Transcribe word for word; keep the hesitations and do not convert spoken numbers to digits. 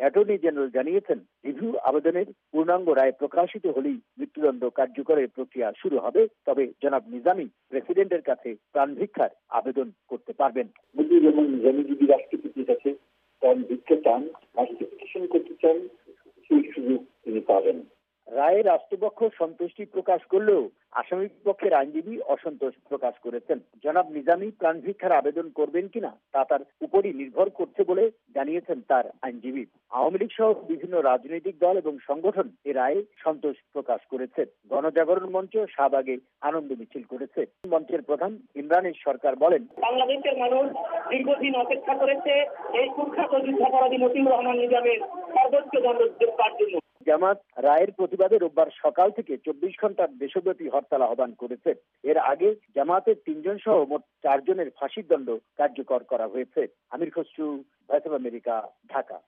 Attorney general জানিয়েছেন, review আবেদনের পূর্ণাঙ্গ রায় প্রকাশিত হলেই মৃত্যুদণ্ড কার্যকরের প্রক্রিয়া শুরু হবে। তবে জনাব নিজামী প্রেসিডেন্টের কাছে প্রাণভিক্ষার আবেদন করতে পারবেন। মুজিবুর রহমান নিজামী যদি রাষ্ট্রপতির কাছে প্রাণভিক্ষা চান, রাষ্ট্রপিটিশন করতে চান, সেই সুযোগ তিনি পাবেন। রায়ে রাষ্ট্রপক্ষ সন্তুষ্টি প্রকাশ করলেও আসামি পক্ষের আইনজীবী অসন্তোষ প্রকাশ করেছেন। জনাব নিজামী প্রাণভিক্ষার আবেদন করবেন কিনা তা তার উপরই নির্ভর করছে বলে জানিয়েছেন তার আইনজীবী। আওয়ামী লীগ সহ বিভিন্ন রাজনৈতিক দল এবং সংগঠন এ রায়ে সন্তোষ প্রকাশ করেছে। গণজাগরণ মঞ্চ শাহবাগে আনন্দ মিছিল করেছে। মঞ্চের প্রধান ইমরানের সরকার বলেন, বাংলাদেশের মানুষ দীর্ঘদিন অপেক্ষা করেছে এই কুখ্যাত যুদ্ধাপরাধী মতিউর রহমান নিজামের সর্বোচ্চ দণ্ড পাওয়ার জন্য। জামাত রায়ের প্রতিবাদে রোববার সকাল থেকে চব্বিশ ঘন্টার দেশব্যাপী হরতাল আহ্বান করেছে। এর আগে জামাতের তিনজন সহ মোট চারজনের ফাঁসির দণ্ড কার্যকর করা হয়েছে। Amir Khasru, voice of America, Dhaka.